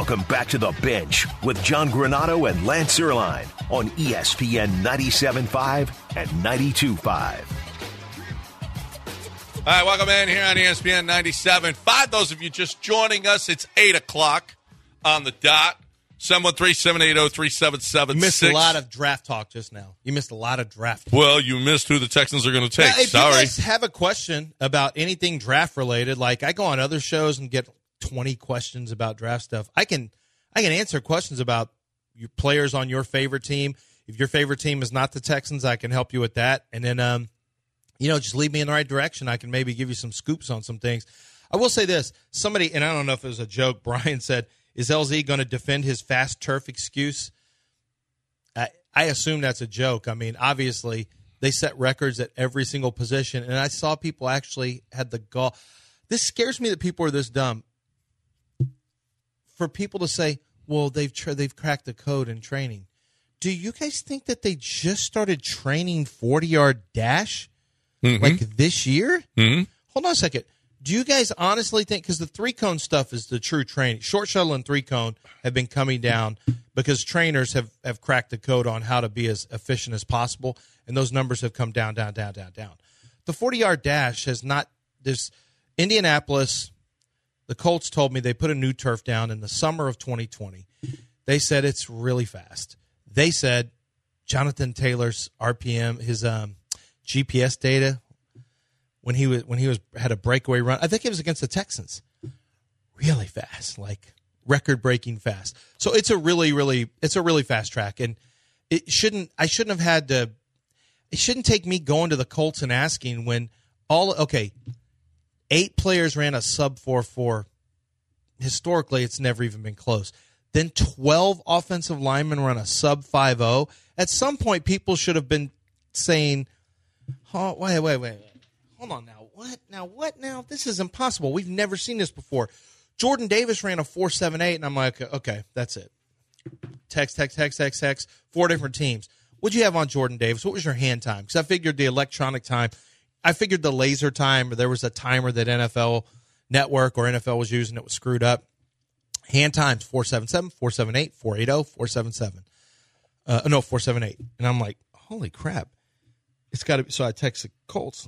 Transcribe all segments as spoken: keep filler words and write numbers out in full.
Welcome back to The Bench with John Granato and Lance Erline on E S P N ninety-seven point five and ninety-two point five. All right, welcome in here on E S P N ninety-seven point five. Those of you just joining us, it's eight o'clock on the dot. seven one three, seven eight zero, three seven seven six. You missed a lot of draft talk just now. You missed a lot of draft talk. Well, you missed who the Texans are going to take. Now, if Sorry. you guys have a question about anything draft-related, like I go on other shows and get twenty questions about draft stuff, I can I can answer questions about your players on your favorite team. If your favorite team is not the Texans, I can help you with that. And then, um, you know, just lead me in the right direction. I can maybe give you some scoops on some things. I will say this. Somebody, and I don't know if it was a joke, Brian said, is L Z going to defend his fast turf excuse? I, I assume that's a joke. I mean, obviously, they set records at every single position, and I saw people actually had the gall. This scares me that people are this dumb. For people to say, well, they've tra- they've cracked the code in training. Do you guys think that they just started training forty-yard dash Mm-hmm. like this year? Mm-hmm. Hold on a second. Do you guys honestly think, because the three-cone stuff is the true training, short shuttle and three-cone have been coming down because trainers have, have cracked the code on how to be as efficient as possible, and those numbers have come down, down, down, down, down. The forty-yard dash has not – there's Indianapolis – the Colts told me they put a new turf down in the summer of twenty twenty. They said it's really fast. They said Jonathan Taylor's R P M, his um, G P S data, when he was when he was had a breakaway run, I think it was against the Texans, really fast, like record-breaking fast. So it's a really, really, it's a really fast track, and it shouldn't. I shouldn't have had to. It shouldn't take me going to the Colts and asking when all okay. Eight players ran a sub four four. Historically, it's never even been close. Then twelve offensive linemen run a sub five oh. At some point, people should have been saying, oh, wait, wait, wait. Hold on now. What? Now, what now? This is impossible. We've never seen this before. Jordan Davis ran a four seven eight, and I'm like, okay, that's it. Text, text, text, text, text. Four different teams. What'd you have on Jordan Davis? What was your hand time? Because I figured the electronic time – I figured the laser time, there was a timer that N F L Network or N F L was using that was screwed up. Hand times, four seven seven, four seven eight, four eight zero, four seven seven. Uh, no, four seven eight. And I'm like, holy crap. It's got to be. So I text the Colts.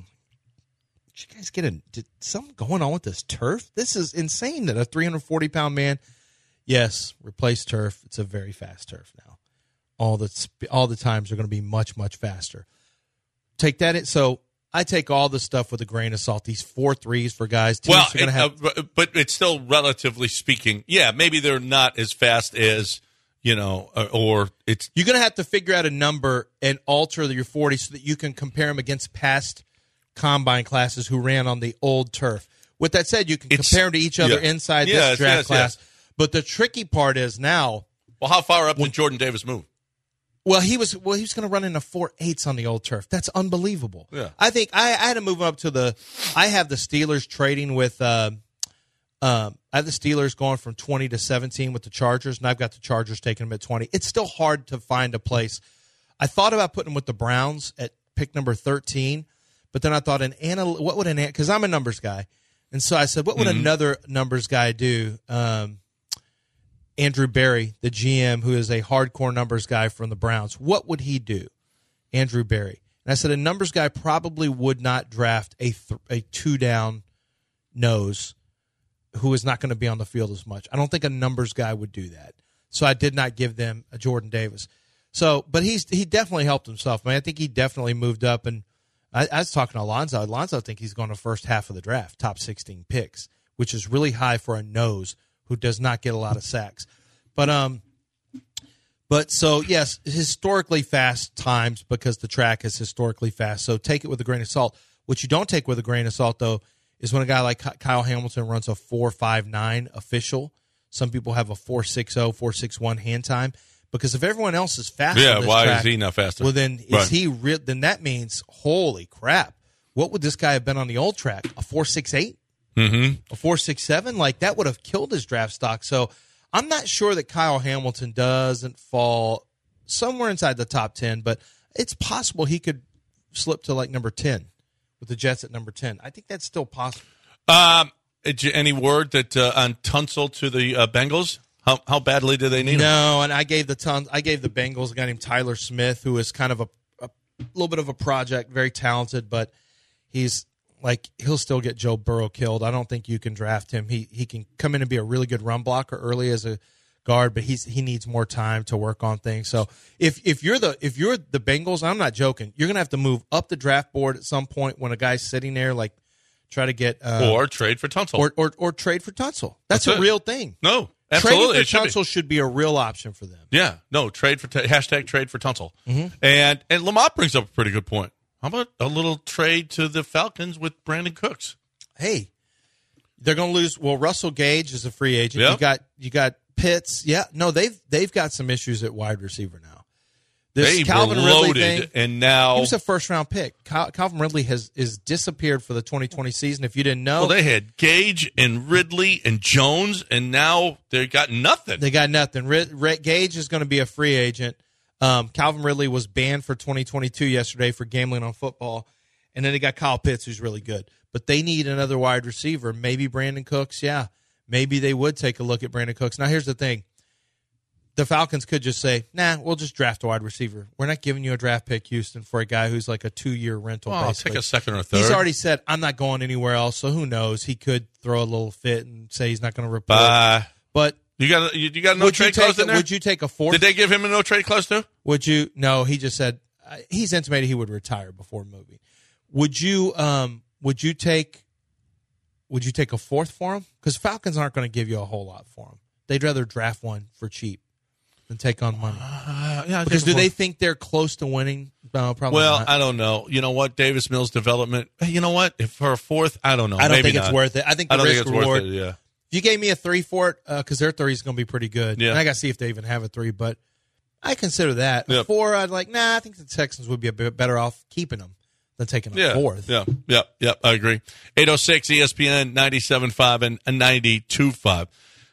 Did you guys get a, did something going on with this turf? This is insane that a three hundred forty pound man, yes, replace turf. It's a very fast turf now. All the, all the times are going to be much, much faster. Take that in. So, I take all this stuff with a grain of salt. These four threes for guys. Teams well, are gonna have- uh, but it's still relatively speaking. Yeah, maybe they're not as fast as, you know, or, or it's. You're going to have to figure out a number and alter your forty so that you can compare them against past combine classes who ran on the old turf. With that said, you can It's, compare them to each other yeah. inside yes, this draft yes, class. Yes. But the tricky part is now. Well, how far up did Jordan Davis move? Well, he was well. He was going to run into four eights on the old turf. That's unbelievable. Yeah. I think I, I had to move him up to the. I have the Steelers trading with. Uh, um, I have the Steelers going from twenty to seventeen with the Chargers, and I've got the Chargers taking him at twenty. It's still hard to find a place. I thought about putting him with the Browns at pick number thirteen, but then I thought an anal. What would an because I'm a numbers guy, and so I said, what would mm-hmm. another numbers guy do? Um, Andrew Berry, the G M, who is a hardcore numbers guy from the Browns, what would he do? Andrew Berry. And I said a numbers guy probably would not draft a th- a two-down nose who is not going to be on the field as much. I don't think a numbers guy would do that. So I did not give them a Jordan Davis. So, but he's he definitely helped himself. I mean, I think he definitely moved up. And I, I was talking to Alonzo. Alonzo, I think he's going to first half of the draft, top sixteen picks, which is really high for a nose who does not get a lot of sacks. But um, but so yes, historically fast times because the track is historically fast. So take it with a grain of salt. What you don't take with a grain of salt though is when a guy like Kyle Hamilton runs a four five nine official. Some people have a four six zero, four six one hand time because if everyone else is fast, yeah, on this why track, is he not faster? Well, then is right. he? Re- then that means holy crap! What would this guy have been on the old track? A four six eight. Mm-hmm. A four six seven, like that would have killed his draft stock. So I'm not sure that Kyle Hamilton doesn't fall somewhere inside the top ten, but it's possible he could slip to like number ten with the Jets at number ten. I think that's still possible. Um, any word that uh, on Tunsil to the uh, Bengals? How, how badly do they need him? No, and I gave the tons. I gave the Bengals a guy named Tyler Smith, who is kind of a, a little bit of a project, very talented, but he's like he'll still get Joe Burrow killed. I don't think you can draft him. He he can come in and be a really good run blocker early as a guard, but he's he needs more time to work on things. So if if you're the if you're the Bengals, I'm not joking. You're gonna have to move up the draft board at some point when a guy's sitting there, like try to get uh, or trade for Tunsil or or, or trade for Tunsil. That's, That's a it. real thing. No. Absolutely, Trading it for should Tunsil be. should be a real option for them. Yeah, no trade for t- hashtag trade for Tunsil, Mm-hmm. and and Lamont brings up a pretty good point. How about a little trade to the Falcons with Brandon Cooks? Hey, they're going to lose. Well, Russell Gage is a free agent. Yep. You got you got Pitts. Yeah, no, they've they've got some issues at wide receiver now. This They Calvin were Ridley loaded, thing, and now he was a first round pick. Cal- Calvin Ridley has is disappeared for the twenty twenty season. If you didn't know, well, they had Gage and Ridley and Jones, and now they got nothing. They got nothing. Rid- Rid- Gage is going to be a free agent. Um, Calvin Ridley was banned for twenty twenty-two yesterday for gambling on football. And then they got Kyle Pitts, who's really good. But they need another wide receiver. Maybe Brandon Cooks. Yeah, maybe they would take a look at Brandon Cooks. Now, here's the thing. The Falcons could just say, nah, we'll just draft a wide receiver. We're not giving you a draft pick, Houston, for a guy who's like a two-year rental. Oh, I'll basically. take a second or third. He's already said, I'm not going anywhere else, so who knows? He could throw a little fit and say he's not going to report. Bye. But You got a, you, you got a no would you trade take clause a, in there? would you take a fourth? Did they give him a no trade clause too? Would you? No, he just said uh, he's intimated he would retire before moving. Would you? Um, would you take? Would you take a fourth for him? Because Falcons aren't going to give you a whole lot for him. They'd rather draft one for cheap than take on money. Uh, yeah, Because do they think they're close to winning? No, probably Well, not. I don't know. You know what? Davis Mills development. You know what? If for a fourth, I don't know. I don't Maybe think it's not. worth it. I think the I don't risk think it's reward. worth it. Yeah. If you gave me a three for it, because uh, their three is going to be pretty good. Yeah. And I got to see if they even have a three, but I consider that. A Yep. four, I'd like, nah, I think the Texans would be a bit better off keeping them than taking a Yeah, fourth. yeah, yeah, yeah. I agree. eight oh six E S P N ninety-seven point five and ninety-two point five.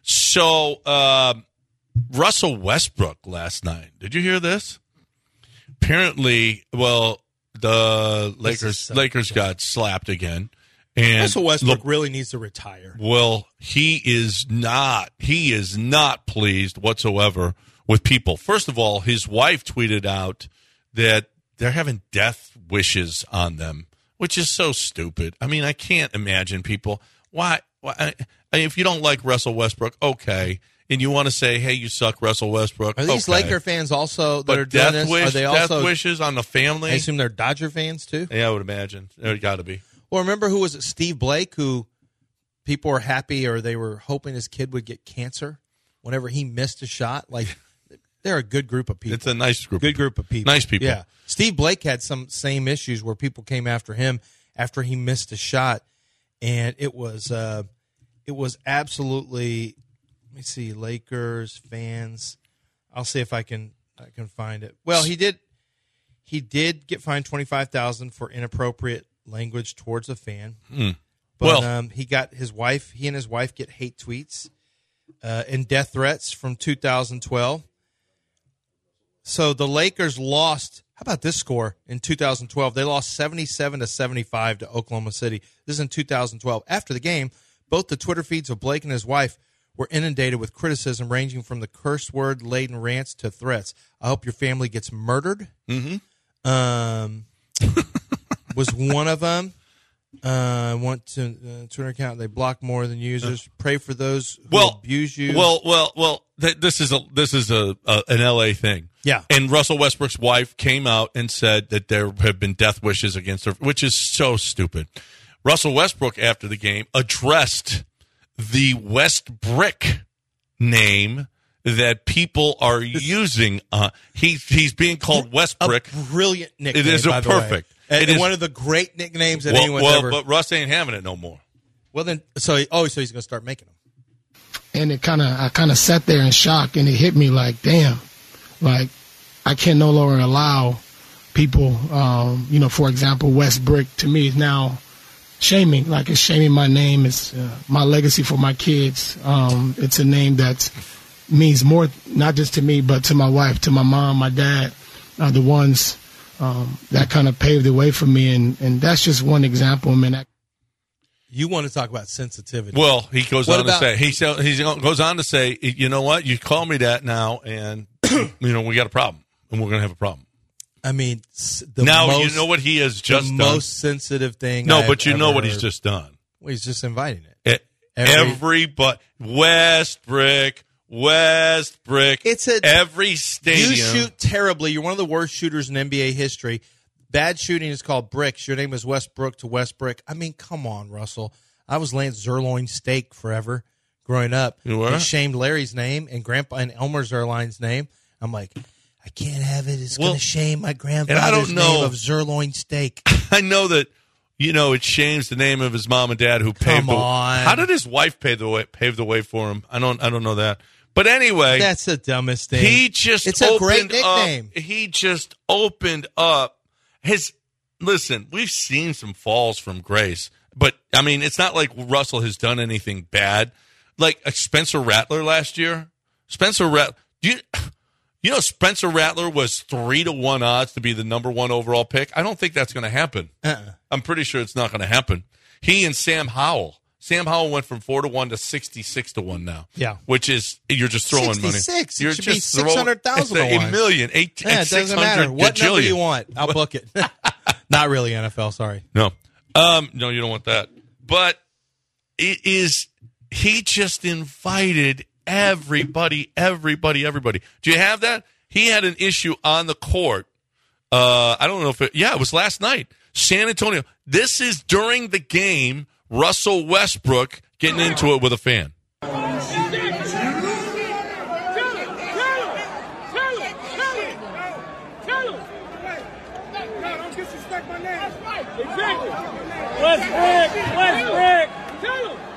So, uh, Russell Westbrook last night. Did you hear this? Apparently, well, the Lakers so Lakers got slapped again. And Russell Westbrook Le- really needs to retire. Well, he is not. He is not pleased whatsoever with people. First of all, his wife tweeted out that they're having death wishes on them, which is so stupid. I mean, I can't imagine people. Why? why I, I, if you don't like Russell Westbrook, okay, and you want to say, "Hey, you suck, Russell Westbrook." Are these okay. Laker fans also that But are doing death this? wish, Are they death also? wishes on the family. I assume they're Dodger fans too. Yeah, I would imagine. There got to be. Well, remember who was it? Steve Blake, who people were happy or they were hoping his kid would get cancer whenever he missed a shot. Like they're a good group of people. It's a nice group. Good group of people. Nice people. Yeah. Steve Blake had some same issues where people came after him after he missed a shot, and it was uh, it was absolutely. Let me see, Lakers fans. I'll see if I can I can find it. Well, he did he did get fined twenty-five thousand dollars for inappropriate language towards a fan. Hmm. But Well- um, he got his wife. He and his wife get hate tweets uh, and death threats from two thousand twelve. So the Lakers lost. How about this score in two thousand twelve? They lost seventy-seven to seventy-five to Oklahoma City. This is in two thousand twelve. After the game, both the Twitter feeds of Blake and his wife were inundated with criticism ranging from the curse word laden rants to threats. I hope your family gets murdered. Mm-hmm. Um, was one of them. I uh, want to uh, Twitter account. They block more than users. Pray for those who Well, abuse you. Well, well, well. Th- this is a this is a, a an L A thing. Yeah. And Russell Westbrook's wife came out and said that there have been death wishes against her, which is so stupid. Russell Westbrook, after the game, addressed the West Brick name that people are using. Uh, he he's being called West Brick. A brilliant nickname. It is a by the way. perfect. And It is- one of the great nicknames that Well, anyone's well ever. but Russ ain't having it no more. Well, then, so he, oh, so he's going to start making them. And it kind of, I kind of sat there in shock, and it hit me like, damn, like I can no longer allow people, um, you know, for example, West Brick to me is now shaming, like it's shaming my name, it's uh, my legacy for my kids. Um, it's a name that means more, not just to me, but to my wife, to my mom, my dad, are the ones um, that kind of paved the way for me, and, and that's just one example. I mean, I- You want to talk about sensitivity? Well, he goes What on about- to say he sa- he goes on to say, you know what? You call me that now, and you know we got a problem, and we're going to have a problem. I mean, s- the now most, you know what he has just the done. most sensitive thing. no, I've but you know ever what he's heard. just done. Well, he's just inviting it. E- Every- Everybody, Westbrook, Westbrook. It's a- every stadium. You shoot terribly. You're one of the worst shooters in N B A history. Bad shooting is called bricks. Your name is Westbrook to Westbrook. I mean, come on, Russell. I was Lance Zerloin steak forever growing up. You were? It shamed Larry's name and Grandpa and Elmer Zerline's name. I'm like, I can't have it. It's Well, going to shame my and I grandfather's don't know- name of Zerloin steak. I know that. You know, it shames the name of his mom and dad who paved Come the on. How did his wife pave the way pave the way for him? I don't I don't know that. But anyway, That's the dumbest thing. he just It's a great opened up- nickname. he just opened up his listen, we've seen some falls from grace, but I mean, it's not like Russell has done anything bad. Like uh, Spencer Rattler last year. Spencer Rattler, you you know Spencer Rattler was three to one odds to be the number one overall pick. I don't think that's going to happen. Uh-uh. I'm pretty sure it's not going to happen. He and Sam Howell. Sam Howell went from four to one to sixty-six to one now. Yeah. which is you're just throwing sixty-six. It money. You're should be just throwing- six hundred thousand it's to a one. million, eight, Yeah, it six doesn't matter. hundred What number gajillion. you want? I'll book it. Not really N F L, sorry. No, um, no, you don't want that. But it is. He just invited everybody, everybody, everybody. Do you have that? He had an issue on the court. Uh, I don't know if it. Yeah, it was last night. San Antonio. This is during the game. Russell Westbrook getting into it with a fan. Westbrook! Westbrook! Tell him!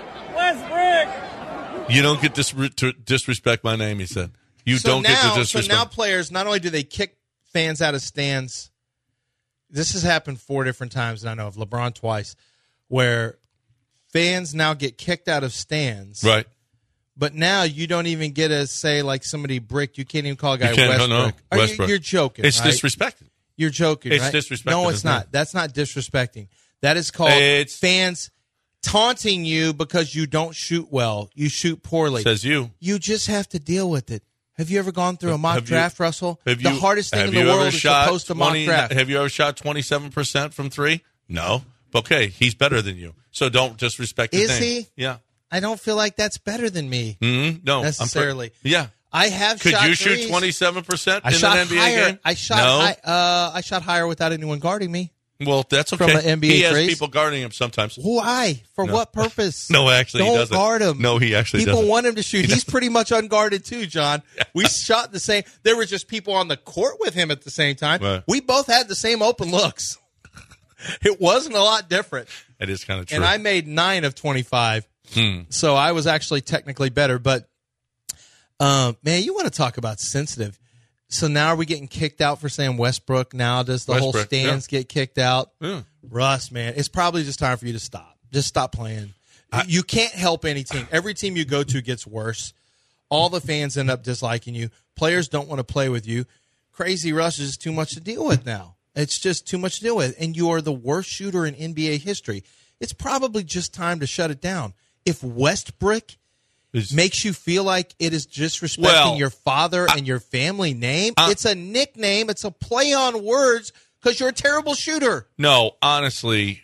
Westbrook! You don't get dis- to disrespect my name, he said. You So don't now, get to so disrespect. now players, not only do they kick fans out of stands, this has happened four different times, and I know of LeBron twice, where fans now get kicked out of stands. Right. But now you don't even get to say, like, somebody bricked. You can't even call a guy You can't- Westbrook. no, no, Are you- Westbrook. you're joking, It's right? disrespected. You're joking, It's right? disrespecting No, his it's not. name. That's not disrespecting. That is called It's- fans taunting you because you don't shoot well. You shoot poorly. Says you. You just have to deal with it. Have you ever gone through a mock Have you- draft, Russell? Have the you- hardest thing have in the you world ever is shot to post a mock twenty draft. Have you ever shot twenty-seven percent from three? No. Okay, he's better than you. So don't disrespect his Is name. he? Yeah. I don't feel like that's better than me Mm-hmm. No. I'm necessarily. pre- yeah. I have Could shot you shoot threes. twenty-seven percent I in shot an N B A higher. game? I shot. No. High, uh, I shot higher without anyone guarding me. Well, that's okay. From an N B A he has threes? people guarding him sometimes. Why? For No. what purpose? No, actually, he don't doesn't. guard him. No, he actually People doesn't. want him to shoot. He's pretty much unguarded too, John. We shot the same. There were just people on the court with him at the same time. Right. We both had the same open looks. It wasn't a lot different. That is kind of true. And I made nine of twenty-five. Hmm. So I was actually technically better. But, um, man, you want to talk about sensitive. So now are we getting kicked out for saying Westbrook? Now does the whole Westbrook, stands get kicked out? Yeah. Russ, man, it's probably just time for you to stop. Just stop playing. You can't help any team. Every team you go to gets worse. All the fans end up disliking you. Players don't want to play with you. Crazy Russ is too much to deal with now. It's just too much to deal with. And you are the worst shooter in N B A history. It's probably just time to shut it down. If Westbrook Is- makes you feel like it is disrespecting Well, your father and your family name, I- it's a nickname. It's a play on words because you're a terrible shooter. No, honestly,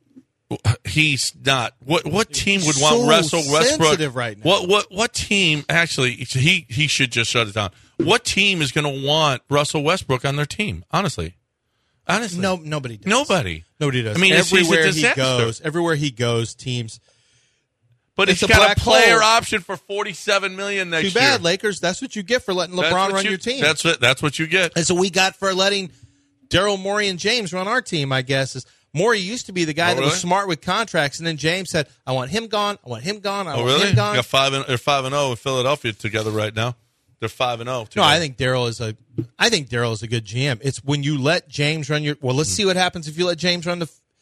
he's not. What what team would want So Russell Westbrook? sensitive right now. What what what team actually? He he should just shut it down. What team is going to want Russell Westbrook on their team? Honestly, honestly, No, nobody does. nobody. Nobody does. I mean, it's- he's a everywhere he disaster. goes, everywhere he goes, teams. But It's he's a got black a player hole. option for forty-seven million next Too year. bad, Lakers. That's what you get for letting That's LeBron what run you- your team. That's what that's what you get. That's what we got for letting Daryl Morey and James run our team. I guess is Morey used to be the guy Oh, that really? was smart with contracts, and then James said, "I want him gone. I want him gone. I Oh, want really? him You gone." got five and they're five and zero in Philadelphia together right now. They're five and zero. No, I think Daryl is a. I think Daryl is a good G M. It's when you let James run your. Well, let's see what happens if you let James run the.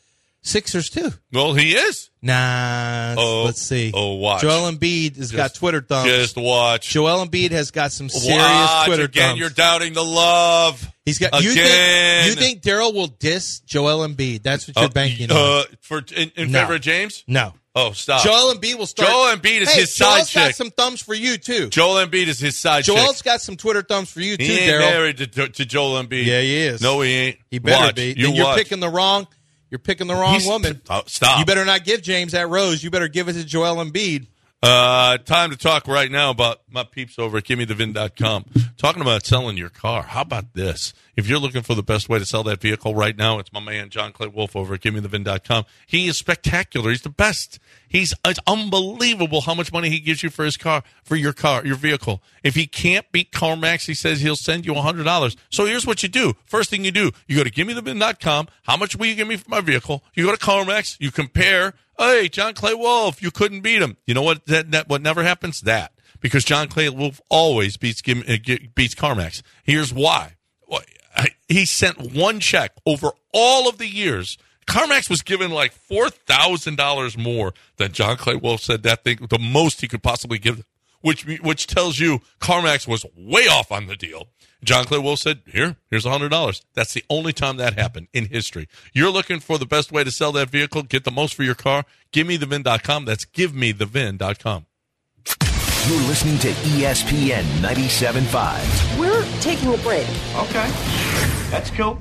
Sixers too. Well, he is. Nah. Oh, let's see. Oh, watch. Joel Embiid has Just- got Twitter thumbs. Just watch. Joel Embiid has got some serious watch. Twitter Again, thumbs. you're doubting the love. He's got. You Again. think, you think Daryl will diss Joel Embiid? That's what you're Uh, banking uh, on. for in, in No. favor of James? No. Oh, stop. Joel Embiid will start. Joel Embiid is hey, his side Joel's got chick. some thumbs for you too. Joel Embiid is his side Joel's chick. got some Twitter thumbs for you too, He ain't Daryl. married to, to, to Joel Embiid. Yeah, he is. No, he ain't. He better watch. be. You and you're watch. picking the wrong. You're picking the wrong He's- woman. Oh, stop. You better not give James that rose. You better give it to Joel Embiid. Uh, time to talk right now about my peeps over at gimme the vin dot com. Talking about selling your car. How about this? If you're looking for the best way to sell that vehicle right now, it's my man John Clay Wolf over at gimme the vin dot com. He is spectacular. He's the best. He's it's unbelievable how much money he gives you for his car, for your car, your vehicle. If he can't beat CarMax, he says he'll send you one hundred dollars. So here's what you do. First thing you do, you go to gimme the vin dot com. How much will you give me for my vehicle? You go to CarMax. You compare. Hey, John Clay Wolf, you couldn't beat him. You know what? That, that what never happens? That because John Clay Wolf always beats beats CarMax. Here's why. He sent one check over all of the years. CarMax was given like four thousand dollars more than John Clay Wolf said that thing, the most he could possibly give, which which tells you CarMax was way off on the deal. John Clay Wolf said, here, here's one hundred dollars. That's the only time that happened in history. You're looking for the best way to sell that vehicle, get the most for your car, give me the vin dot com. That's give me the vin dot com. You're listening to E S P N ninety-seven point five. We're taking a break. Okay. That's cool.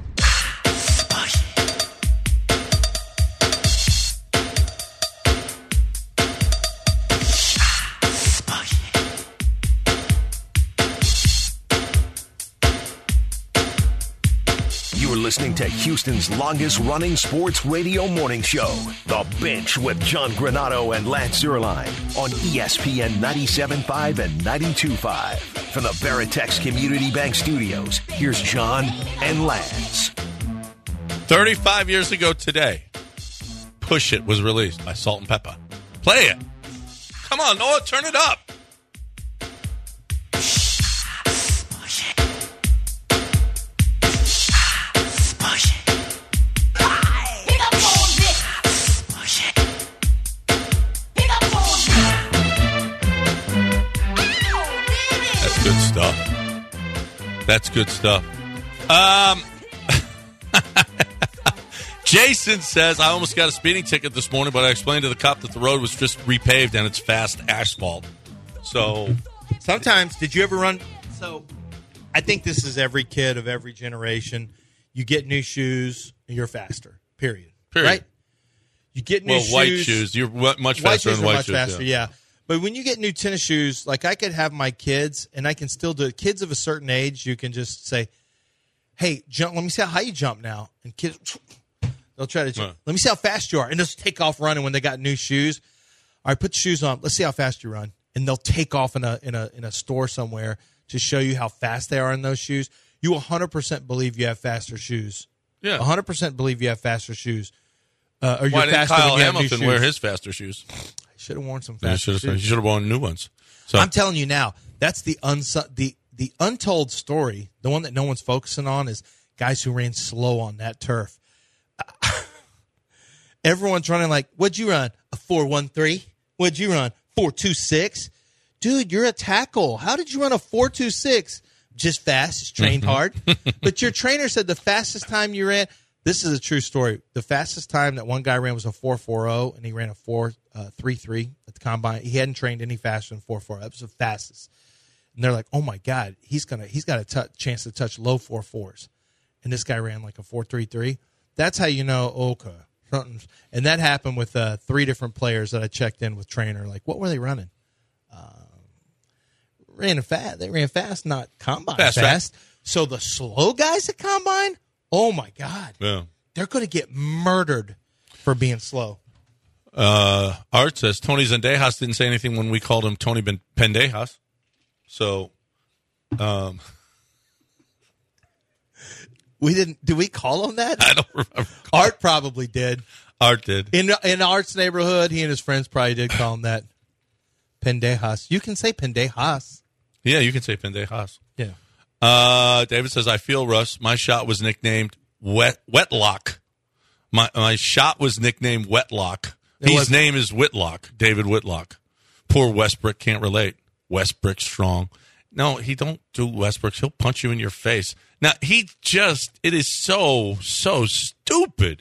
You're listening to Houston's longest-running sports radio morning show, The Bench with John Granato and Lance Zierlein on E S P N ninety-seven point five and ninety-two point five. From the Veritex Community Bank Studios, here's John and Lance. thirty-five years ago today, Push It was released by Salt and Pepper. Play it. Come on, Noah, turn it up. That's good stuff. That's good stuff. Um, Jason says, I almost got a speeding ticket this morning, but I explained to the cop that the road was just repaved and it's fast asphalt. So, Sometimes, did you ever run? So, I think this is every kid of every generation. You get new shoes, you're faster. Period. Period. Right? You get new well, shoes. white shoes. You're wa- much White faster shoes than are white much shoes. faster, yeah. yeah. But when you get new tennis shoes, like I could have my kids, and I can still do it. Kids of a certain age, you can just say, "Hey, jump! Let me see how high you jump now." And kids, they'll try to jump. Right. Let me see how fast you are, and they'll just take off running when they got new shoes. All right, put the shoes on. Let's see how fast you run, and they'll take off in a in a in a store somewhere to show you how fast they are in those shoes. You one hundred percent believe you have faster shoes. Yeah. one hundred percent believe you have faster shoes. Uh, or you're Why didn't faster Kyle when you have new Hamilton shoes. wear his faster shoes? Should have worn some He faster should shoes. have, he should have worn new ones. So I'm telling you now, that's the unsu- the the untold story. The one that no one's focusing on is guys who ran slow on that turf. Everyone's running like, what'd you run? A four one three? What'd you run? four two six? Dude, you're a tackle. How did you run a four two six? Just fast, just trained hard. But your trainer said the fastest time you ran, this is a true story. The fastest time that one guy ran was a four forty, and he ran a four three three at the combine. He hadn't trained any faster than four forty. That was the fastest. And they're like, oh, my God, he's gonna he's got a t- chance to touch low four fours. And this guy ran like a four three three. That's how you know, okay. Something's, and that happened with uh, three different players that I checked in with trainer. Like, what were they running? Um, ran fast. They ran fast, not combine Fast, fast. right? So the slow guys at combine, oh, my God. yeah. They're going to get murdered for being slow. Uh, Art says Tony Zendejas didn't say anything when we called him Tony ben- Pendejas. So, um, We didn't. Did we call him that? I don't remember. Art probably did. Art did. In in Art's neighborhood, he and his friends probably did call him that. Pendejas. You can say pendejas. Yeah, you can say Pendejas. Yeah. Uh, David says, I feel, Russ, my shot was nicknamed Wet Wetlock. My my shot was nicknamed Wetlock. It His was- name is Whitlock, David Whitlock. Poor Westbrook can't relate. Westbrook strong. No, he don't do Westbrook. He'll punch you in your face. Now, he just, it is so, so stupid,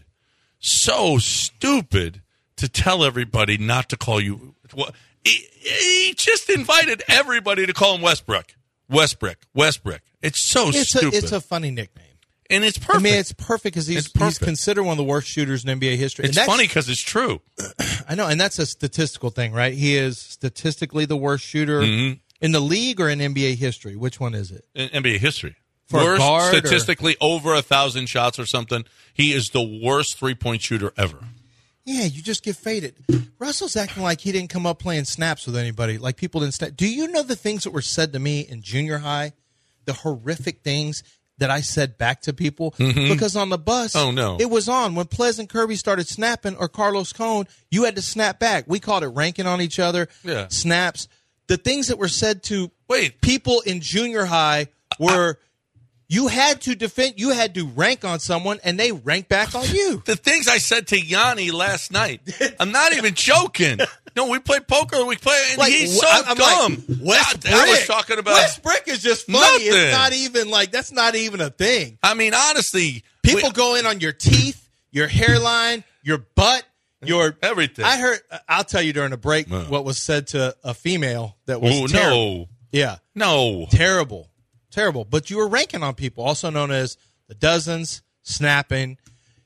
so stupid to tell everybody not to call you. Well, he, he just invited everybody to call him Westbrook. Westbrook, Westbrook. It's so It's stupid. a, it's a funny nickname. And it's perfect. I mean, it's perfect because he's, It's perfect. he's considered one of the worst shooters in N B A history. It's And that's- funny because it's true. I know, and that's a statistical thing, right? He is statistically the worst shooter Mm-hmm. in the league or in N B A history. Which one is it? In N B A history. For a worst, guard or- statistically, over a thousand shots or something. He is the worst three-point shooter ever. Yeah, you just get faded. Russell's acting like he didn't come up playing snaps with anybody. Like people didn't. Snap. Do you know the things that were said to me in junior high? The horrific things that I said back to people because on the bus, Oh, no. it was on when Pleasant Kirby started snapping or Carlos Cone. You had to snap back. We called it ranking on each other. Yeah. Snaps. The things that were said to Wait. people in junior high were you had to defend. You had to rank on someone, and they ranked back on you. The things I said to Yanni last night, I'm not even joking. No, we play poker. We play, and Like, he's so I'm dumb. like, West I, I was Brick. talking about. West Brick is just funny. Nothing. It's not even like that's not even a thing. I mean, honestly, People we- go in on your teeth, your hairline, your butt, your Everything. I heard. I'll tell you during a break No. what was said to a female that was Oh, terrible. no, Yeah, no. terrible, terrible. But you were ranking on people, also known as the dozens, snapping.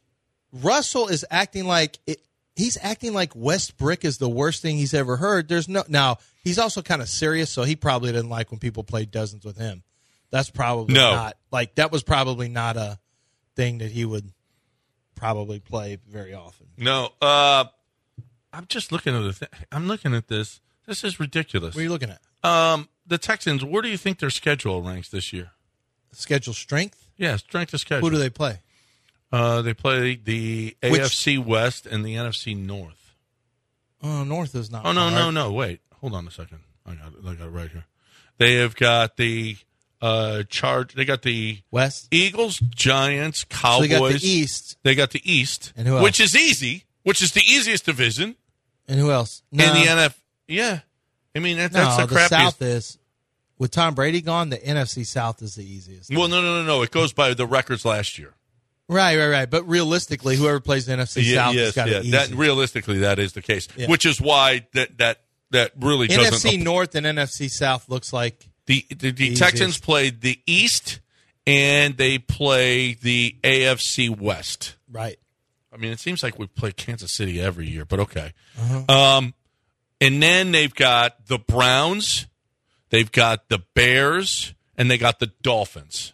Russell is acting like it, he's acting like West Brick is the worst thing he's ever heard. There's no now. He's also kind of serious, so he probably didn't like when people played dozens with him. That's probably No. not like that was probably not a thing that he would probably play very often. No, uh, I'm just looking at the. Th- I'm looking at this. This is ridiculous. What are you looking at? Um, the Texans. Where do you think their schedule ranks this year? Schedule strength. Yeah, strength of schedule. Who do they play? Uh, they play the Which- A F C West and the N F C North. Oh, North is not. Oh no, hard. no, no! Wait, hold on a second. I got it. I got it right here. They have got the uh charge. They got the West. Eagles, Giants, So Cowboys. they got the East, They got the East, And who else? which is easy, which is the easiest division and who else? No, in the N F. Yeah, I mean that, no, that's the the crappiest. South is. With Tom Brady gone, the N F C South is the easiest. Well, no, no, no, no. It goes by the records last year. Right, right, right. But realistically, whoever plays the N F C Yeah, South has yes, got yeah. it easy. That realistically, that is the case. Yeah. Which is why that that that really N F doesn't. C North and N F C South looks like The the, the Easiest. Texans played the East and they play the A F C West. right. I mean, it seems like we play Kansas City every year, but okay. Uh-huh. Um, and then they've got the Browns, they've got the Bears, and they got the Dolphins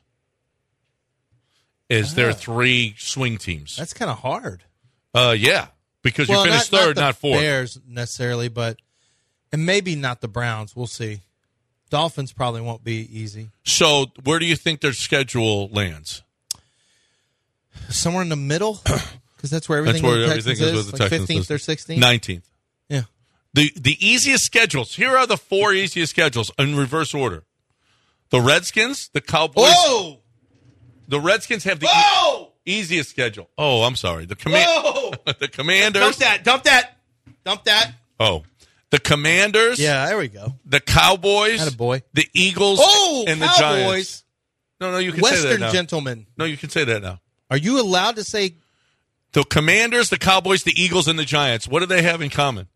as their three swing teams. That's kind of hard. Uh, yeah, because well, you finished not, third, not, not, the fourth. Bears necessarily, but and maybe not the Browns. We'll see. Dolphins probably won't be easy. So, where do you think their schedule lands? Somewhere in the middle, because that's where everything, That's where with the everything Texans is with the like Texans. fifteenth or sixteenth. nineteenth. Yeah. The the easiest schedules. Here are the four easiest schedules in reverse order. The Redskins, the Cowboys. Whoa! The Redskins have the Whoa! e- easiest schedule. Oh, I'm sorry. The command Whoa! the Commanders. Dump that! Dump that! Dump that! Oh. The Commanders, Yeah, there we go. the Cowboys, Attaboy. the Eagles, Oh, and the Cowboys! Giants. No, no, you can say that Western now. gentlemen. No, you can say that now. Are you allowed to say The Commanders, the Cowboys, the Eagles, and the Giants. What do they have in common?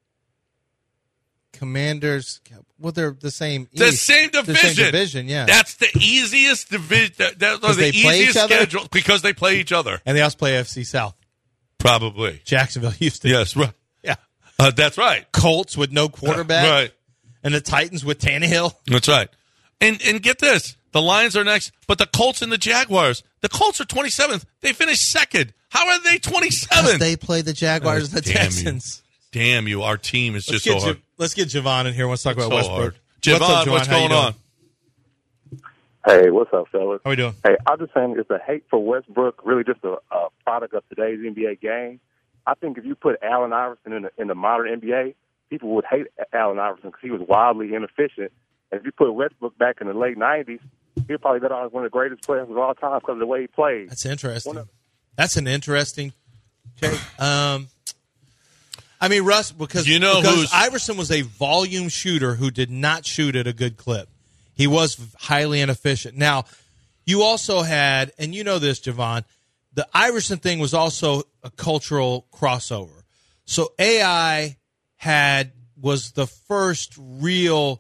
Commanders? Well, they're the same. The East. same The division. same division, yeah. That's the easiest division. That, that are the they play easiest each other? schedule because they play each other. and they also play A F C South. Probably. Jacksonville, Houston. Yes, right. Yeah. Uh, that's right. Colts with no quarterback. Right. And the Titans with Tannehill. That's right. And and get this. The Lions are next, but the Colts and the Jaguars. The Colts are twenty-seventh. They finished second. How are they twenty-seventh? They play the Jaguars Oh, and the damn you. Texans. Damn you. Our team is Let's just get, so hard. Ja- let's get Javon in here. Let's talk about So Westbrook. hard. Javon, what's, up, Javon? what's How you going doing? on? Hey, what's up, fellas? How we doing? Hey, I'm just saying, is the hate for Westbrook really just a, a product of today's N B A game? I think if you put Allen Iverson in the, in the modern N B A, people would hate Allen Iverson because he was wildly inefficient. And if you put Westbrook back in the late nineties, he'd probably be one of the greatest players of all time because of the way he played. That's interesting. One of- That's an interesting Okay. Um, I mean, Russ, because, You know because who's- Iverson was a volume shooter who did not shoot at a good clip. He was highly inefficient. Now, you also had, and you know this, Javon, the Iverson thing was also a cultural crossover. So A I had was the first real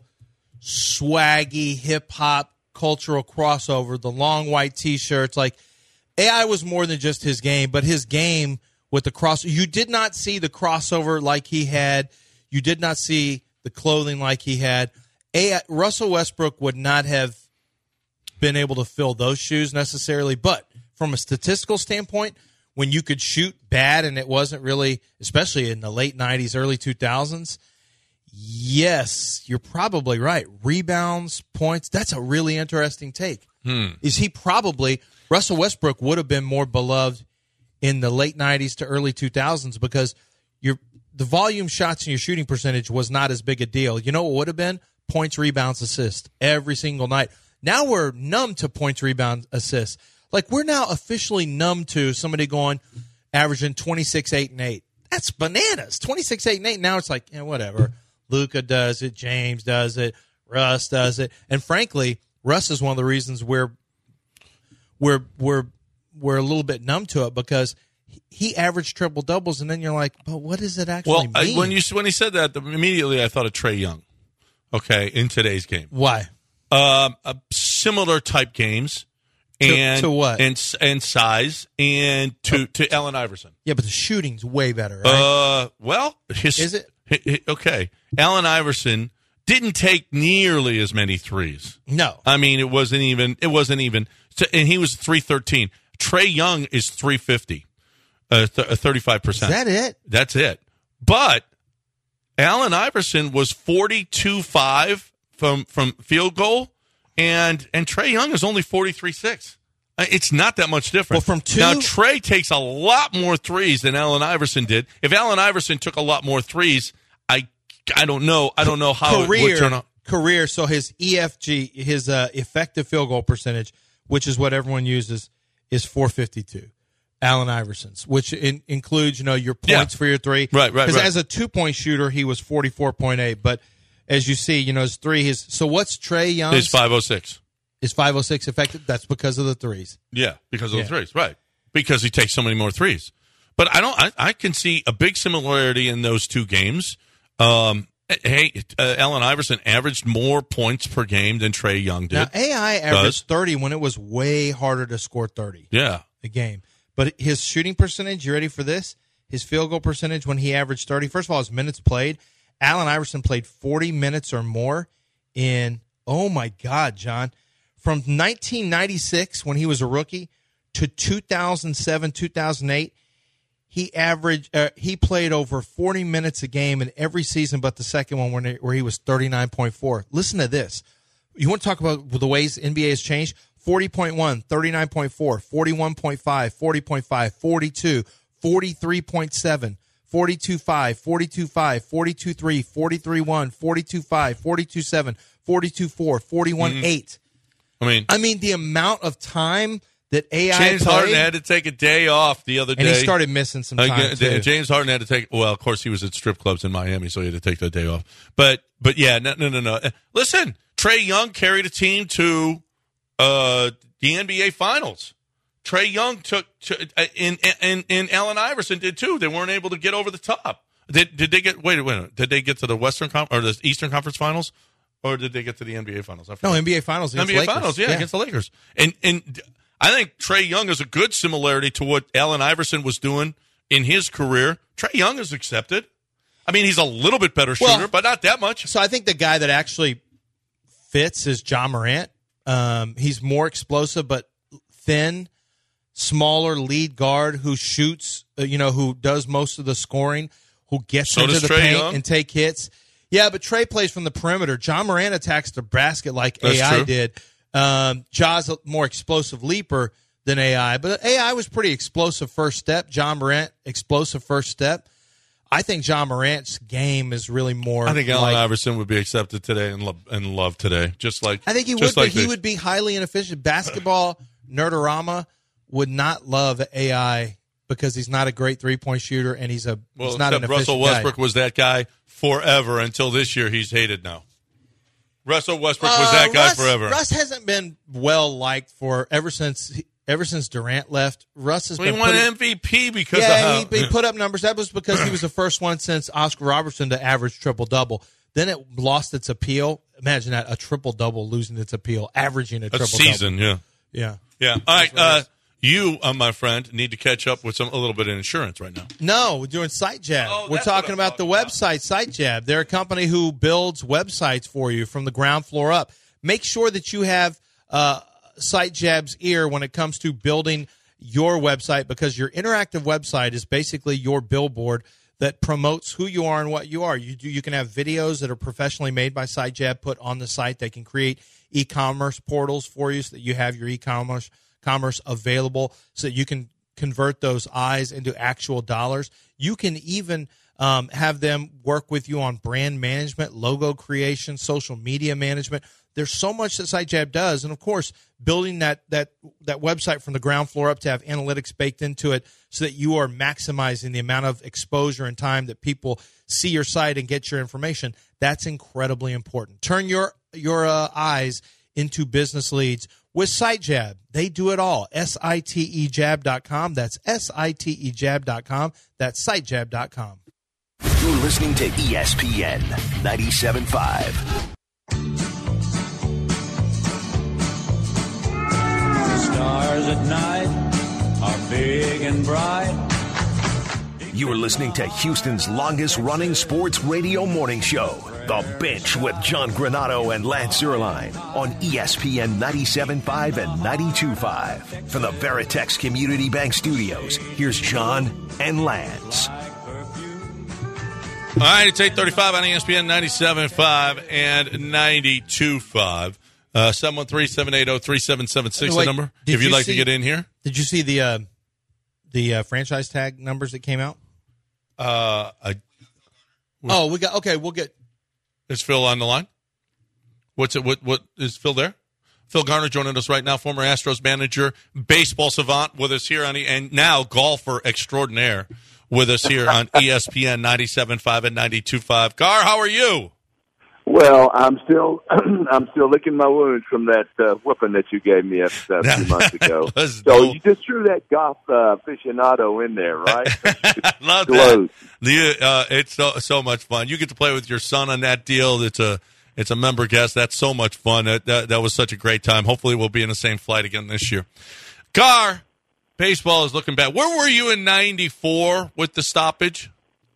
swaggy hip hop cultural crossover. The long white T-shirts, like A I was more than just his game, but his game with the cross. You did not see the crossover like he had. You did not see the clothing like he had. A I, Russell Westbrook would not have been able to fill those shoes necessarily, but from a statistical standpoint, when you could shoot bad and it wasn't really, especially in the late nineties, early two thousands, yes, you're probably right. Rebounds, points, that's a really interesting take. Hmm. Is he probably, Russell Westbrook would have been more beloved in the late nineties to early two thousands because your the volume shots and your shooting percentage was not as big a deal. You know what would have been? Points, rebounds, assists every single night. Now we're numb to points, rebounds, assists. Like, we're now officially numb to somebody going, averaging twenty-six, eight, and eight. That's bananas. twenty-six, eight, and eight. Now it's like, yeah, whatever. Luka does it. James does it. Russ does it. And frankly, Russ is one of the reasons we're we're we're we're a little bit numb to it because he averaged triple doubles, and then you're like, but what does it actually Well, mean? I, when you when he said that, immediately I thought of Trae Young. Okay, in today's game, Why? um, uh, similar type games, and to what? and and size, and to to Allen Iverson. Yeah, but the shooting's way better, right? Uh, well, his, Is it? hi- hi- okay? Allen Iverson didn't take nearly as many threes. no. I mean, it wasn't even. It wasn't even. And he was three thirteen. Trae Young is three fifty, uh, thirty five Is percent. that it? That's it. But Allen Iverson was forty-two five from from field goal, and and Trae Young is only forty-three six. It's not that much different. Well, from two- now, Trae takes a lot more threes than Allen Iverson did. If Allen Iverson took a lot more threes, I I don't know. I don't know how it would career, turn out. career. So his E F G, his uh, effective field goal percentage, which is what everyone uses, is four fifty-two. Allen Iverson's, which in, includes, you know, your points Yeah. for your three. Right, right, Because right. as a two-point shooter, he was forty-four point eight. But as you see, you know, his three, his so what's Trae Young's? It's five oh six. Is five oh six effective? That's because of the threes. Yeah, because of Yeah. the threes, right? Because he takes so many more threes. But I don't. I, I can see a big similarity in those two games. Um, hey, uh, Allen Iverson averaged more points per game than Trae Young did. Now, A I averaged Does. thirty when it was way harder to score thirty yeah, a game. But his shooting percentage, you ready for this? His field goal percentage when he averaged thirty. First of all, his minutes played. Allen Iverson played forty minutes or more in, oh my God, John, from nineteen ninety-six when he was a rookie to two thousand seven, two thousand eight. He averaged, uh, he played over forty minutes a game in every season but the second one when he, where he was thirty-nine point four. Listen to this. You want to talk about the ways N B A has changed? forty point one, thirty-nine point four, forty-one point five, forty point five, forty-two, forty-three point seven, forty-two point five, forty-two point five, forty-two point three, forty-three point one, forty-two point five, forty-two point seven, forty-two point four, forty-one point eight. I mean, I mean, the amount of time that A I James played, Harden had to take a day off the other day, and he started missing some time, Uh, too. James Harden had to take. Well, of course, he was at strip clubs in Miami, so he had to take that day off. But, but yeah, no, no, no, no. Listen, Trae Young carried a team to uh, the N B A Finals. Trae Young took, to, uh, and, and and Allen Iverson did too. They weren't able to get over the top. Did did they get? Wait, wait. Did they get to the Western Con- or the Eastern Conference Finals, or did they get to the N B A Finals? I forget. No, N B A Finals against N B A Lakers. Finals, yeah, against the Lakers. And and I think Trae Young is a good similarity to what Allen Iverson was doing in his career. Trae Young is accepted. I mean, he's a little bit better shooter, Well, but not that much. So I think the guy that actually fits is Ja Morant. Um, he's more explosive, but thin, smaller lead guard who shoots, uh, you know, who does most of the scoring, who gets So into does the Trae paint Young. and take hits. Yeah, but Trae plays from the perimeter. Ja Morant attacks the basket like That's A I true. did. Um, Ja's a more explosive leaper than A I, but A I was pretty explosive first step. Ja Morant, explosive first step. I think Ja Morant's game is really more. I think Allen like, Iverson would be accepted today and love, and loved today, just like I think he would, just but like he they- would be highly inefficient. Basketball nerdorama would not love A I because he's not a great three-point shooter, and he's a well, he's not an except efficient Russell Westbrook guy. was that guy forever until this year. He's hated now. Russell Westbrook was Uh, that guy Russ, forever. Russ hasn't been well liked for ever since ever since Durant left. Russ has Well, been he won putting, M V P because yeah, of how he, he put up numbers. That was because he was the first one since Oscar Robertson to average triple double. Then it lost its appeal. Imagine that, a triple double losing its appeal, averaging a a triple season. Yeah, Yeah. yeah. All right, uh, you, uh, my friend, need to catch up with some a little bit of insurance right now. No, we're doing SiteJab. Oh, we're that's talking what I'm about the talking about. website SiteJab. They're a company who builds websites for you from the ground floor up. Make sure that you have uh, SiteJab's ear when it comes to building your website, because your interactive website is basically your billboard that promotes who you are and what you are. You do, you can have videos that are professionally made by SiteJab put on the site. They can create e-commerce portals for you so that you have your e-commerce commerce available so that you can convert those eyes into actual dollars. You can even um, have them work with you on brand management, logo creation, social media management. There's so much that SiteJab does, and of course, building that that that website from the ground floor up to have analytics baked into it so that you are maximizing the amount of exposure and time that people see your site and get your information. That's incredibly important. Turn your your uh, eyes into business leads with SiteJab. They do it all. S I T E jab dot com. That's S I T E jab dot com. That's SiteJab dot com. You're listening to E S P N ninety-seven point five. Stars at night are big and bright. You are listening to Houston's longest running sports radio morning show, The Bench with John Granato and Lance Zierlein on E S P N ninety-seven point five and ninety-two point five. From the Veritex Community Bank Studios, here's John and Lance. All right, it's eight thirty-five on E S P N ninety-seven point five and ninety-two point five. Uh, seven one three, seven eight zero, three seven seven six, the number, did if you'd you like see- to get in here. Did you see the uh, the uh, franchise tag numbers that came out? Uh, I, Oh, we got okay. We'll get. is Phil on the line? What's it? What? What is Phil there? Phil Garner joining us right now, former Astros manager, baseball savant with us here on, E- and now golfer extraordinaire with us here on E S P N ninety-seven point five and ninety-two point five. Gar, how are you? Well, I'm still I'm still licking my wounds from that uh, whooping that you gave me a, a few months ago. Was So dope. you just threw that golf uh, aficionado in there, right? Love Glows. that. The, uh, it's so, so much fun. You get to play with your son on that deal. It's a it's a member guest. That's so much fun. That, that, that was such a great time. Hopefully we'll be in the same flight again this year. Gar, baseball is looking bad. Where were you in ninety-four with the stoppage?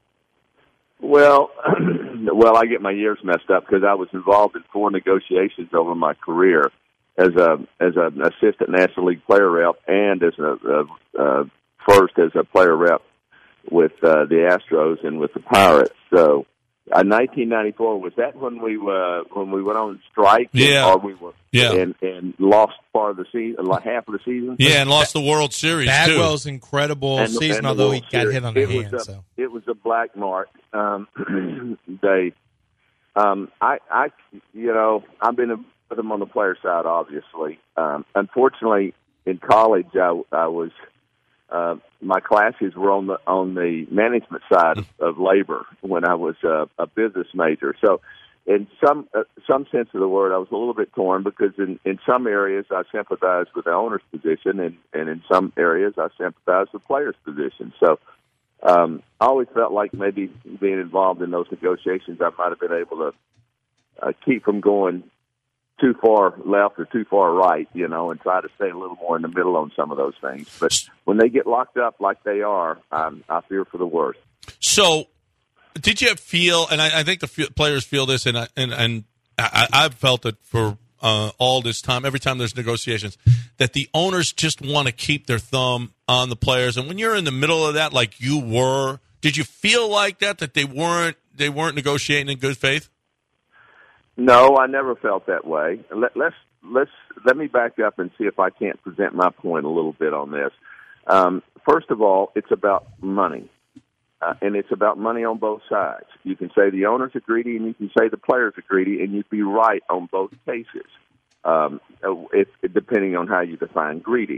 Well, well, I get my years messed up because I was involved in four negotiations over my career as a as an assistant National League player rep and as a, a, a first as a player rep with uh, the Astros and with the Pirates. So, uh, nineteen ninety-four, was that when we uh, when we went on strike? Yeah. or we were Yeah. and and lost part of the season, like half of the season. Yeah, and lost the World Series, Bagwell's too. incredible And- season, and the although he World got Series. hit on the it hand. Was a, So it was a black mark. Um, they, um, I, I, you know, I've been with them on the player side, obviously. Um, unfortunately, in college, I, I was. Uh, my classes were on the on the management side of, of labor when I was uh, a business major. So, in some uh, some sense of the word, I was a little bit torn because in, in some areas I sympathized with the owner's position, and, and in some areas I sympathized with the player's position. So, um, I always felt like maybe being involved in those negotiations, I might have been able to uh, keep from going too far left or too far right, you know, and try to stay a little more in the middle on some of those things. But when they get locked up like they are, um, I fear for the worst. So, did you feel, and I, I think the f- players feel this, and I, and, and I, I've felt it for uh, all this time, every time there's negotiations, that the owners just want to keep their thumb on the players. And when you're in the middle of that, like you were, did you feel like that, that they weren't they weren't negotiating in good faith? No, I never felt that way. Let, let's let's let me back up and see if I can't present my point a little bit on this. Um, first of all, it's about money, uh, and it's about money on both sides. You can say the owners are greedy, and you can say the players are greedy, and you'd be right on both cases, um, if, depending on how you define greedy.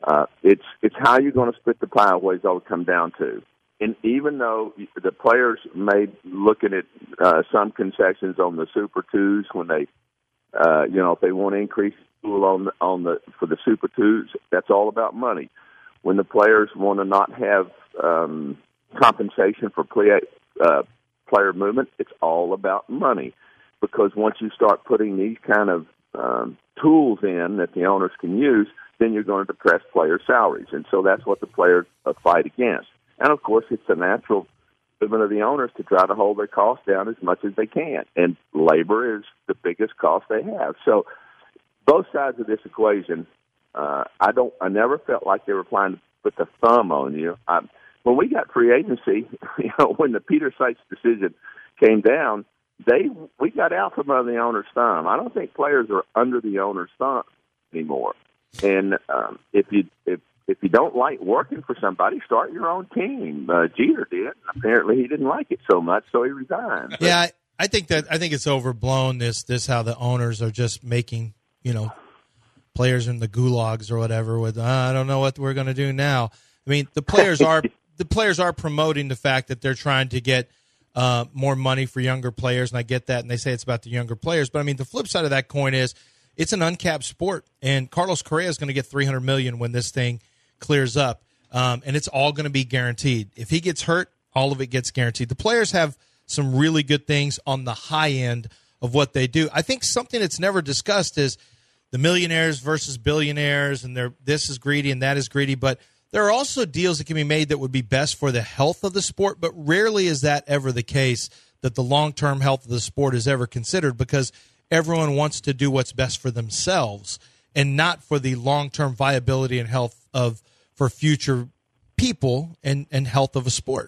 Uh, it's it's how you're going to split the pie what it's all come down to. And even though the players may looking at uh, some concessions on the Super Twos when they, uh, you know, if they want to increase school on the, on the for the Super Twos, that's all about money. When the players want to not have um, compensation for play, uh, player movement, it's all about money. Because once you start putting these kind of um, tools in that the owners can use, then you're going to depress player salaries. And so that's what the players uh, fight against. And, of course, it's the natural movement of the owners to try to hold their costs down as much as they can. And labor is the biggest cost they have. So both sides of this equation, uh, I don't. I never felt like they were trying to put the thumb on you. I, when we got free agency, you know, when the Peter Seitz decision came down, they we got out from under the owner's thumb. I don't think players are under the owner's thumb anymore. And um, if you if if you don't like working for somebody, start your own team. Uh, Jeter did. Apparently, he didn't like it so much, so he resigned. Yeah, I, I think that I think it's overblown. This this how the owners are just making, you know, players in the gulags or whatever. With uh, I don't know what we're going to do now. I mean, the players are the players are promoting the fact that they're trying to get uh, more money for younger players, and I get that. And they say it's about the younger players, but I mean, the flip side of that coin is it's an uncapped sport, and Carlos Correa is going to get three hundred million dollars when this thing clears up, um, and it's all going to be guaranteed. If he gets hurt, all of it gets guaranteed. The players have some really good things on the high end of what they do. I think something that's never discussed is the millionaires versus billionaires, and they're, this is greedy and that is greedy, but there are also deals that can be made that would be best for the health of the sport, but rarely is that ever the case that the long-term health of the sport is ever considered, because everyone wants to do what's best for themselves and not for the long-term viability and health of for future people and, and health of a sport.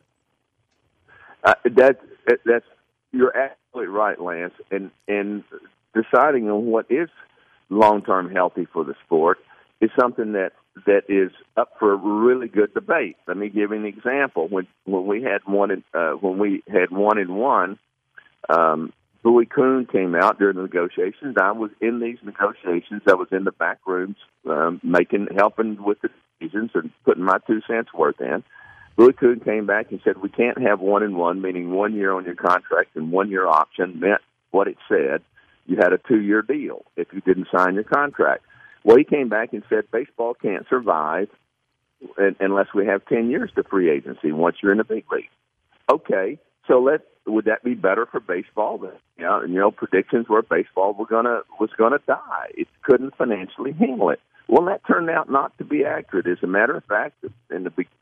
Uh, that, that's you're absolutely right, Lance. And and deciding on what is long-term healthy for the sport is something that, that is up for a really good debate. Let me give you an example. When when we had one in, uh, when we had one in one, um, Bowie Kuhn came out during the negotiations. I was in these negotiations. I was in the back rooms, um, making, helping with the decisions and putting my two cents worth in. Bowie Kuhn came back and said, we can't have one and one, meaning one year on your contract and one year option meant what it said. You had a two-year deal if you didn't sign your contract. Well, he came back and said baseball can't survive unless we have ten years to free agency once you're in the big league. Okay, so let would that be better for baseball? You know, you know predictions were baseball were gonna was gonna die. It couldn't financially handle it. Well, that turned out not to be accurate. As a matter of fact, in the be-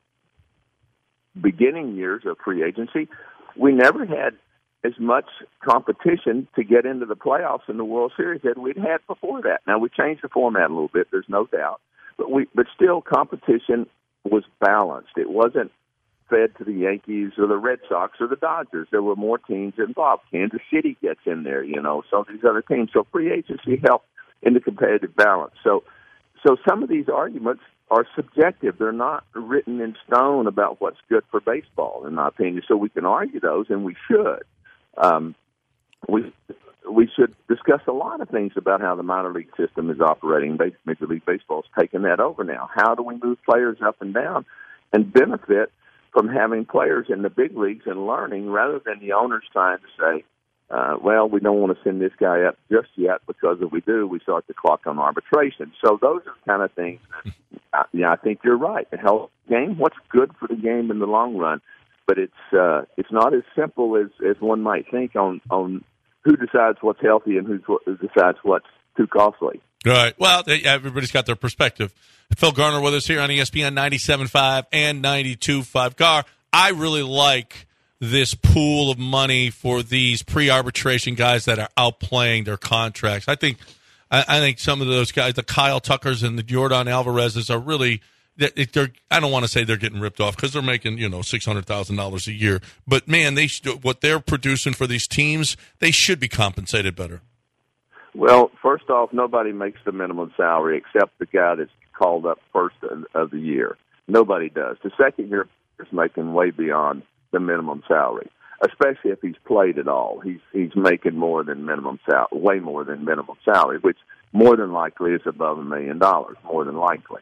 beginning years of free agency, we never had as much competition to get into the playoffs in the World Series that we'd had before that. Now, we changed the format a little bit, there's no doubt, but we but still competition was balanced. It wasn't fed to the Yankees or the Red Sox or the Dodgers. There were more teams involved. Kansas City gets in there, you know, so these other teams. So free agency helped in the competitive balance. So, so some of these arguments are subjective. They're not written in stone about what's good for baseball, in my opinion. So we can argue those, and we should. Um, we we should discuss a lot of things about how the minor league system is operating. Major League Baseball's taken that over now. How do we move players up and down and benefit from having players in the big leagues and learning, rather than the owners trying to say, uh, well, we don't want to send this guy up just yet, because if we do, we start the clock on arbitration. So those are the kind of things that, uh, yeah, I think you're right. The health game, what's good for the game in the long run? But it's uh, it's not as simple as, as one might think on, on who decides what's healthy and who decides what's too costly. Right. Well, everybody's got their perspective. Phil Garner with us here on E S P N ninety-seven point five and ninety-two point five. Gar, I really like this pool of money for these pre-arbitration guys that are outplaying their contracts. I think I, I think some of those guys, the Kyle Tuckers and the Jordan Alvarez's, are really they're, they're I don't want to say they're getting ripped off, because they're making, you know, six hundred thousand dollars a year. But, man, they should, what they're producing for these teams, they should be compensated better. Well, first off, nobody makes the minimum salary except the guy that's called up first of the year. Nobody does. The second year is making way beyond the minimum salary, especially if he's played at all. He's he's making more than minimum salary, way more than minimum salary, which more than likely is above a million dollars, more than likely.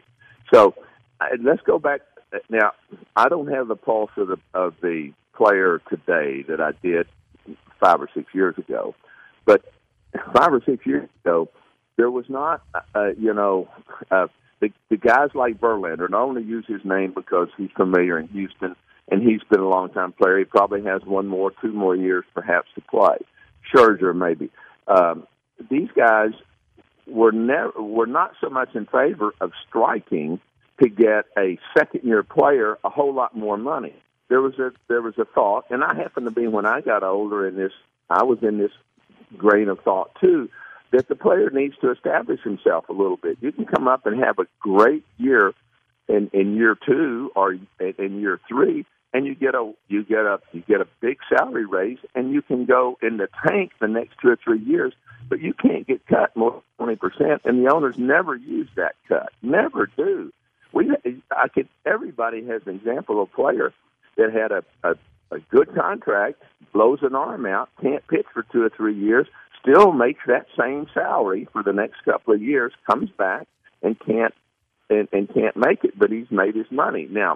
So uh, let's go back. Now, I don't have the pulse of the, of the player today that I did five or six years ago. But five or six years ago, there was not, uh, you know, uh, the, the guys like Verlander, and I only use his name because he's familiar in Houston, and he's been a long-time player. He probably has one more, two more years perhaps to play. Scherzer, maybe. Um, these guys were never were not so much in favor of striking to get a second-year player a whole lot more money. There was a there was a thought, and I happened to be, when I got older in this, I was in this grain of thought too, that the player needs to establish himself a little bit. You can come up and have a great year in, in year two or in year three, and you get a you get a you get a big salary raise, and you can go in the tank the next two or three years, but you can't get cut more than twenty percent, and the owners never use that cut, never do. We I could everybody has an example of a player that had a, a, a good contract, blows an arm out, can't pitch for two or three years, still makes that same salary for the next couple of years, comes back and can't and, and can't make it, but he's made his money. Now,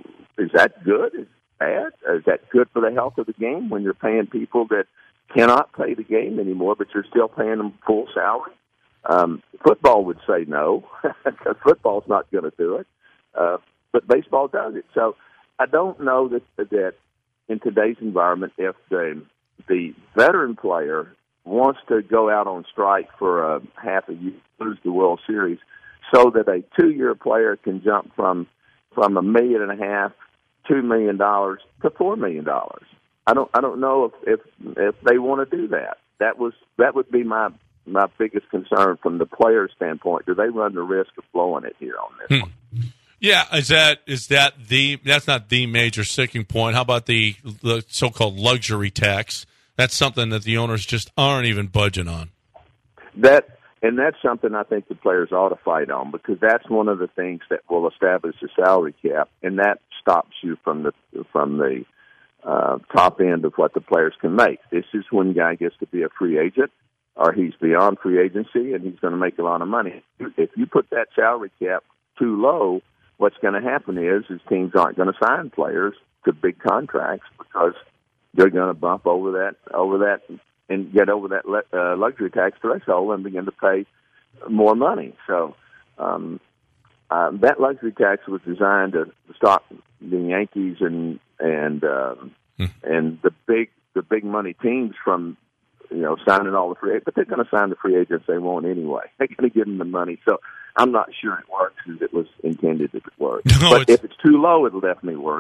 is that good? Is it bad? Is that good for the health of the game when you're paying people that cannot play the game anymore, but you're still paying them full salary? Um, football would say no, because football's not going to do it, uh, but baseball does it. So I don't know that that in today's environment, if the the veteran player wants to go out on strike for a half a year, lose the World Series, so that a two-year player can jump from from a million and a half, two million dollars to four million dollars. I don't I don't know if, if if they want to do that. That was that would be my my biggest concern from the player's standpoint. Do they run the risk of blowing it here on this hmm. one? Yeah, is that is that the that's not the major sticking point? How about the the so-called luxury tax? That's something that the owners just aren't even budging on. That and that's something I think the players ought to fight on, because that's one of the things that will establish a salary cap, and that stops you from the from the uh, top end of what the players can make. This is when a guy gets to be a free agent, or he's beyond free agency, and he's going to make a lot of money. If you put that salary cap too low, what's going to happen is, is teams aren't going to sign players to big contracts because they're going to bump over that, over that, and get over that uh, luxury tax threshold and begin to pay more money. So um, uh, that luxury tax was designed to stop the Yankees and and uh, hmm. and the big the big money teams from you know signing all the free agents, but they're going to sign the free agents they want anyway. They're going to give them the money. So I'm not sure it works as it was intended if it works. No, but it's, if it's too low, it'll definitely work.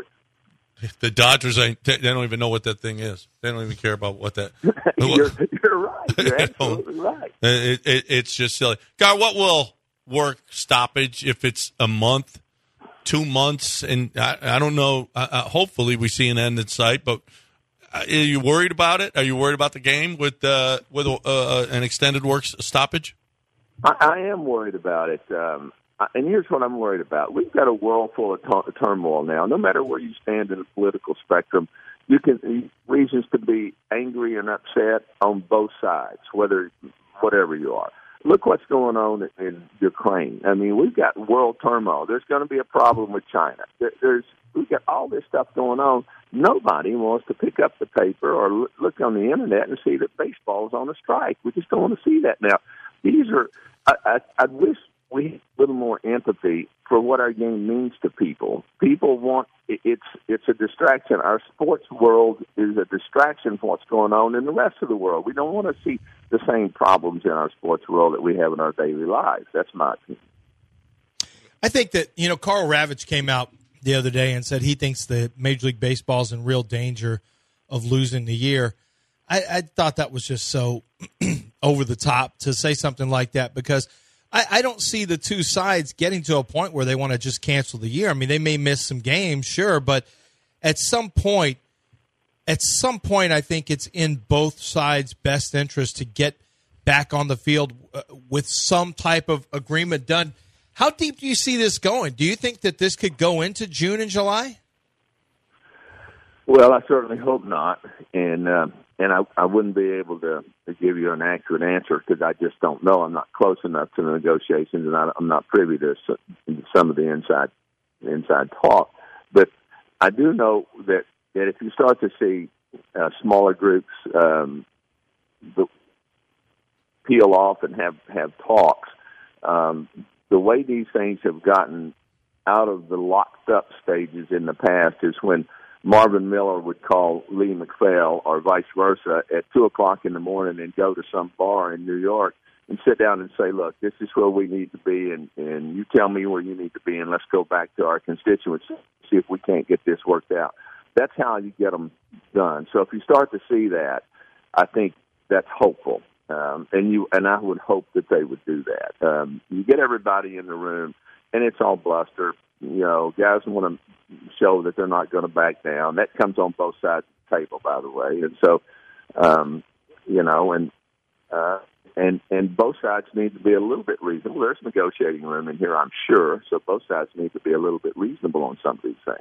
The Dodgers, ain't, they don't even know what that thing is. They don't even care about what that. you're, you're right. You're absolutely right. It, it, it's just silly. Guy, what will work stoppage if it's a month, two months, and I, I don't know. Uh, hopefully, we see an end in sight. But are you worried about it? Are you worried about the game with uh, with uh, an extended work stoppage? I, I am worried about it. Um, and here's what I'm worried about. We've got a world full of t- turmoil now. No matter where you stand in the political spectrum, you can reasons to be angry and upset on both sides, whether whatever you are. Look what's going on in Ukraine. I mean, we've got world turmoil. There's going to be a problem with China. There, there's we've got all this stuff going on. Nobody wants to pick up the paper or look on the internet and see that baseball is on a strike. We just don't want to see that now. These are. I, I, I wish we had a little more empathy for what our game means to people. People want it's it's a distraction. Our sports world is a distraction for what's going on in the rest of the world. We don't want to see the same problems in our sports world that we have in our daily lives. That's my opinion. I think that, you know, Carl Ravitch came out the other day and said he thinks that Major League Baseball is in real danger of losing the year. I, I thought that was just so over the top to say something like that, because I, I don't see the two sides getting to a point where they want to just cancel the year. I mean, they may miss some games, sure, but at some point, at some point, I think it's in both sides' best interest to get back on the field uh, with some type of agreement done. How deep do you see this going? Do you think that this could go into June and July? Well, I certainly hope not, and uh, and I, I wouldn't be able to, to give you an accurate answer because I just don't know. I'm not close enough to the negotiations, and I, I'm not privy to some of the inside inside talk. But I do know that, that if you start to see uh, smaller groups um, peel off and have have talks, um, the way these things have gotten out of the locked up stages in the past is when Marvin Miller would call Lee McPhail or vice versa at two o'clock in the morning and go to some bar in New York and sit down and say, look, this is where we need to be, and, and you tell me where you need to be, and let's go back to our constituents and see if we can't get this worked out. That's how you get them done. So if you start to see that, I think that's hopeful. Um, and you and I would hope that they would do that. Um, you get everybody in the room, and it's all bluster. You know, guys want to show that they're not going to back down. That comes on both sides of the table, by the way. And so, um, you know, and uh, and and both sides need to be a little bit reasonable. There's negotiating room in here, I'm sure. So both sides need to be a little bit reasonable on some of these things.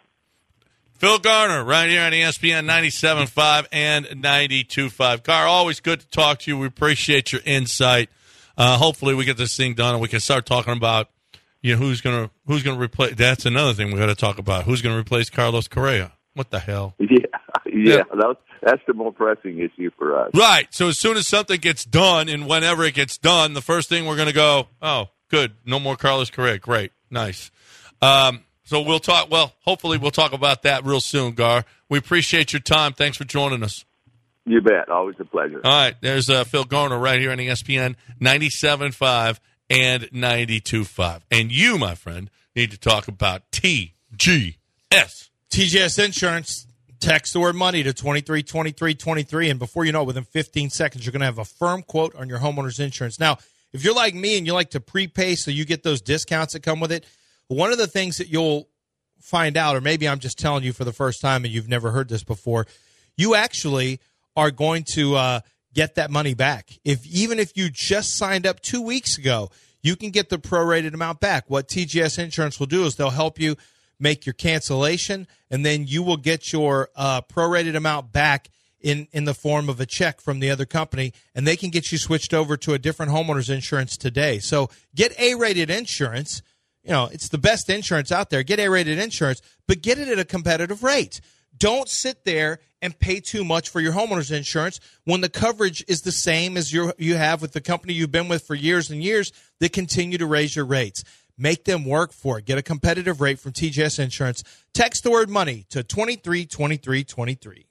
Phil Garner, right here on E S P N ninety-seven point five and ninety-two point five. Gar, always good to talk to you. We appreciate your insight. Uh, hopefully we get this thing done and we can start talking about, you know, who's gonna who's gonna replace. That's another thing we got to talk about. Who's gonna replace Carlos Correa? What the hell? Yeah, yeah. yeah. That's, that's the more pressing issue for us. Right. So as soon as something gets done, and whenever it gets done, the first thing we're gonna go, oh, good, no more Carlos Correa. Great, nice. Um, so we'll talk. Well, hopefully we'll talk about that real soon, Gar. We appreciate your time. Thanks for joining us. You bet. Always a pleasure. All right. There's uh, Phil Garner right here on E S P N ninety-seven point five and ninety-two point five. And you, my friend, need to talk about T G S. T G S Insurance. Text the word money to twenty-three twenty-three twenty-three, and before you know it, within fifteen seconds, you're going to have a firm quote on your homeowner's insurance. Now, if you're like me and you like to prepay so you get those discounts that come with it, one of the things that you'll find out, or maybe I'm just telling you for the first time and you've never heard this before, you actually are going to uh, get that money back. If even if you just signed up two weeks ago, you can get the prorated amount back. What T G S Insurance will do is they'll help you make your cancellation, and then you will get your uh, prorated amount back in, in the form of a check from the other company, and they can get you switched over to a different homeowner's insurance today. So get A-rated insurance. You know, it's the best insurance out there. Get A-rated insurance, but get it at a competitive rate. Don't sit there and pay too much for your homeowner's insurance when the coverage is the same as you you have with the company you've been with for years and years that continue to raise your rates. Make them work for it. Get a competitive rate from T G S Insurance. Text the word money to twenty-three twenty-three twenty-three.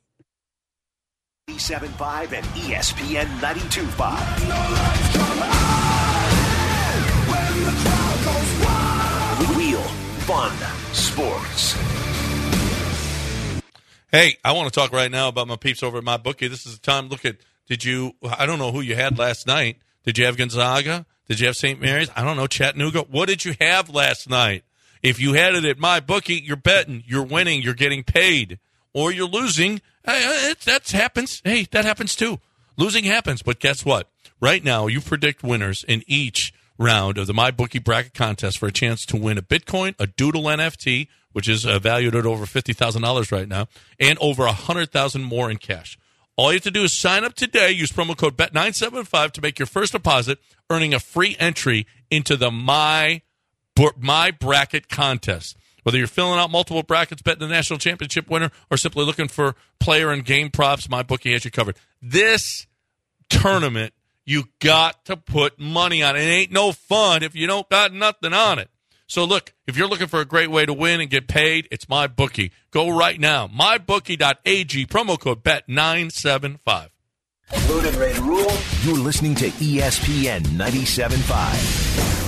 ninety-seven point five and E S P N ninety-two point five. Real fun sports. Hey, I want to talk right now about my peeps over at MyBookie. This is the time. Look at, did you, I don't know who you had last night. Did you have Gonzaga? Did you have Saint Mary's? I don't know, Chattanooga. What did you have last night? If you had it at MyBookie, you're betting, you're winning, you're getting paid, or you're losing. Hey, it, that happens. Hey, that happens too. Losing happens, but guess what? Right now, you predict winners in each round of the MyBookie bracket contest for a chance to win a Bitcoin, a Doodle N F T, which is uh, valued at over fifty thousand dollars right now, and over one hundred thousand dollars more in cash. All you have to do is sign up today, use promo code B E T nine seven five to make your first deposit, earning a free entry into the My, My Bracket contest. Whether you're filling out multiple brackets, betting the national championship winner, or simply looking for player and game props, MyBookie has you covered. This tournament, you got to put money on it. It ain't no fun if you don't got nothing on it. So, look, if you're looking for a great way to win and get paid, it's MyBookie. Go right now. My Bookie dot A G, promo code B E T nine seven five. Load and ready to rule. You're listening to E S P N ninety-seven point five.